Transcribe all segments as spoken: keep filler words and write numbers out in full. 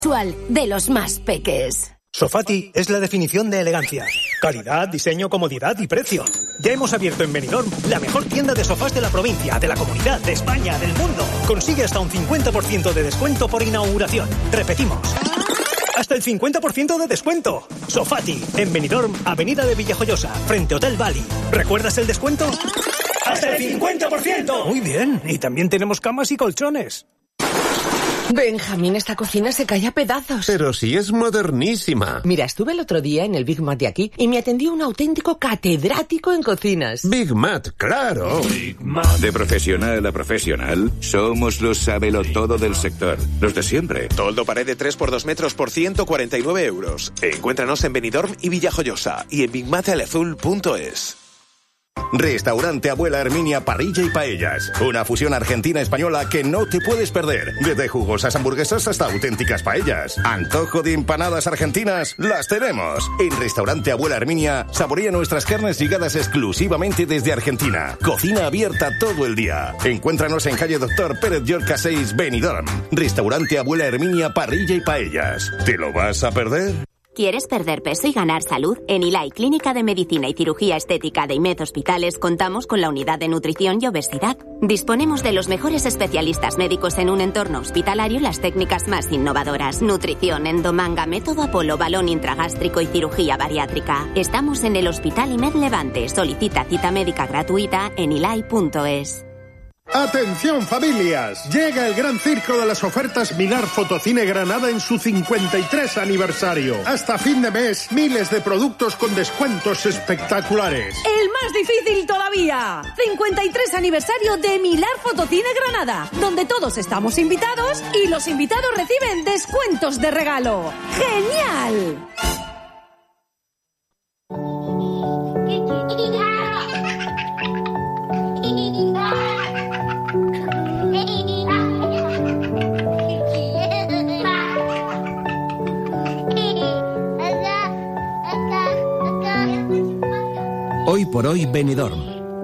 de los más peques. Sofati es la definición de elegancia. Calidad, diseño, comodidad y precio. Ya hemos abierto en Benidorm la mejor tienda de sofás de la provincia, de la comunidad, de España, del mundo. Consigue hasta un cincuenta por ciento de descuento por inauguración. Repetimos. Hasta el cincuenta por ciento de descuento. Sofati, en Benidorm, Avenida de Villajoyosa, frente Hotel Bali. ¿Recuerdas el descuento? ¡Hasta el cincuenta por ciento! Muy bien. Y también tenemos camas y colchones. Benjamín, esta cocina se cae a pedazos. Pero si es modernísima. Mira, estuve el otro día en el Big Mat de aquí y me atendió un auténtico catedrático en cocinas. Big Mat, claro. Big Mat. De profesional a profesional, somos los sabelotodo del sector. Los de siempre. Toldo pared de tres por dos metros por ciento cuarenta y nueve euros. Encuéntranos en Benidorm y Villajoyosa y en big mat alazul punto es. Restaurante Abuela Herminia Parrilla y Paellas. Una fusión argentina-española que no te puedes perder. Desde jugosas hamburguesas hasta auténticas paellas. Antojo de empanadas argentinas, las tenemos. En Restaurante Abuela Herminia, saborea nuestras carnes llegadas exclusivamente desde Argentina. Cocina abierta todo el día. Encuéntranos en calle Doctor Pérez Llorca seis, Benidorm. Restaurante Abuela Herminia Parrilla y Paellas. ¿Te lo vas a perder? ¿Quieres perder peso y ganar salud? En Ilai Clínica de Medicina y Cirugía Estética de IMED Hospitales contamos con la unidad de nutrición y obesidad. Disponemos de los mejores especialistas médicos en un entorno hospitalario, las técnicas más innovadoras. Nutrición, endomanga, método Apolo, balón intragástrico y cirugía bariátrica. Estamos en el Hospital IMED Levante. Solicita cita médica gratuita en ilai punto es. ¡Atención, familias! Llega el gran circo de las ofertas Milar Fotocine Granada en su cincuenta y tres aniversario. Hasta fin de mes, miles de productos con descuentos espectaculares. ¡El más difícil todavía! cincuenta y tres aniversario de Milar Fotocine Granada, donde todos estamos invitados y los invitados reciben descuentos de regalo. ¡Genial! Hoy por hoy, Benidorm.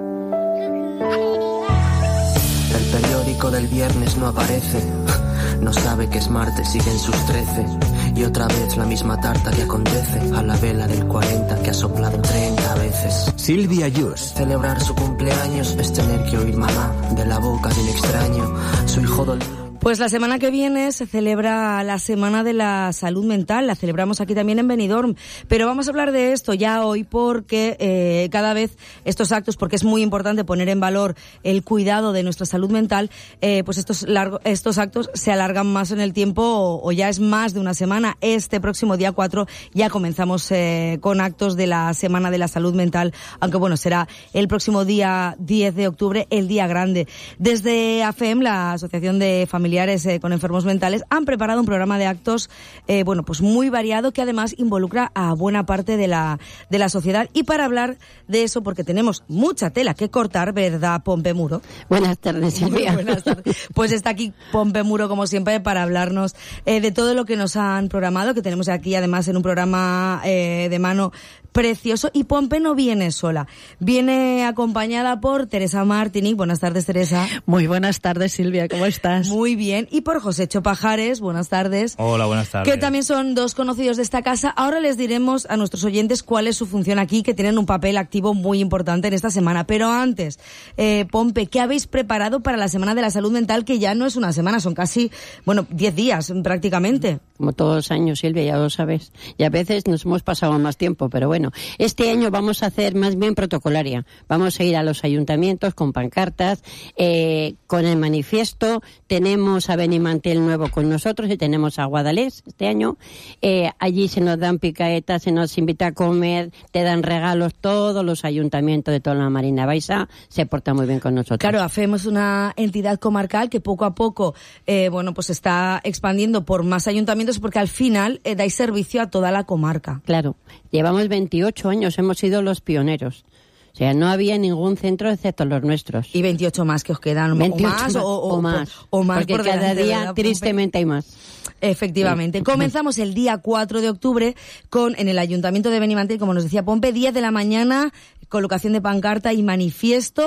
El periódico del viernes no aparece. No sabe que es martes, siguen sus trece. Y otra vez la misma tarta que acontece a la vela del cuarenta que ha soplado treinta veces. Silvia Yus. Celebrar su cumpleaños es tener que oír mamá de la boca de un extraño. Su hijo dol... Pues la semana que viene se celebra la Semana de la Salud Mental, la celebramos aquí también en Benidorm, pero vamos a hablar de esto ya hoy porque eh, cada vez estos actos, porque es muy importante poner en valor el cuidado de nuestra salud mental, eh, pues estos largo, estos actos se alargan más en el tiempo o, o ya es más de una semana. Este próximo día cuatro ya comenzamos eh, con actos de la Semana de la Salud Mental, aunque bueno, será el próximo día diez de octubre, el día grande. Desde A F E M, la Asociación de Familiares Eh, con enfermos mentales, han preparado un programa de actos eh, bueno, pues muy variado que además involucra a buena parte de la de la sociedad. Y para hablar de eso, porque tenemos mucha tela que cortar, ¿verdad, Pompe Muro? Buenas tardes, Silvia. Muy buenas tardes. Pues está aquí Pompe Muro, como siempre, para hablarnos eh, de todo lo que nos han programado, que tenemos aquí además en un programa eh, de mano precioso. Y Pompe no viene sola, viene acompañada por Teresa Martini. Buenas tardes, Teresa. Muy buenas tardes, Silvia, ¿cómo estás? Muy bien. Y por Josécho Pajares, buenas tardes. Hola, buenas tardes. Que también son dos conocidos de esta casa. Ahora les diremos a nuestros oyentes cuál es su función aquí, que tienen un papel activo muy importante en esta semana. Pero antes, eh, Pompe, ¿qué habéis preparado para la Semana de la Salud Mental? Que ya no es una semana, son casi, bueno, diez días prácticamente. Como todos los años, Silvia, ya lo sabes. Y a veces nos hemos pasado más tiempo, pero bueno. Este año vamos a hacer más bien protocolaria. Vamos a ir a los ayuntamientos con pancartas, eh, con el manifiesto. Tenemos a Benimantel nuevo con nosotros y tenemos a Guadalés este año. Eh, allí se nos dan picaetas, se nos invita a comer, te dan regalos. Todos los ayuntamientos de toda la Marina Baixa se portan muy bien con nosotros. Claro, A F E M es una entidad comarcal que poco a poco, eh, bueno, pues está expandiendo por más ayuntamientos, porque al final eh, dais servicio a toda la comarca. Claro, llevamos veintiocho años, hemos sido los pioneros. O sea, no había ningún centro excepto los nuestros. Y veintiocho más que os quedan, o más, o, o, o más, o más, porque por cada delante, día ¿verdad, tristemente hay más. Efectivamente. Comenzamos el día cuatro de octubre con, en el Ayuntamiento de Benimantel, como nos decía Pompe, diez de la mañana, colocación de pancarta y manifiesto.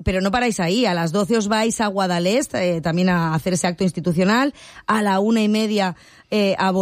pero no paráis ahí. A las doce os vais a Guadalest, eh, también a hacer ese acto institucional. A la una y media eh, a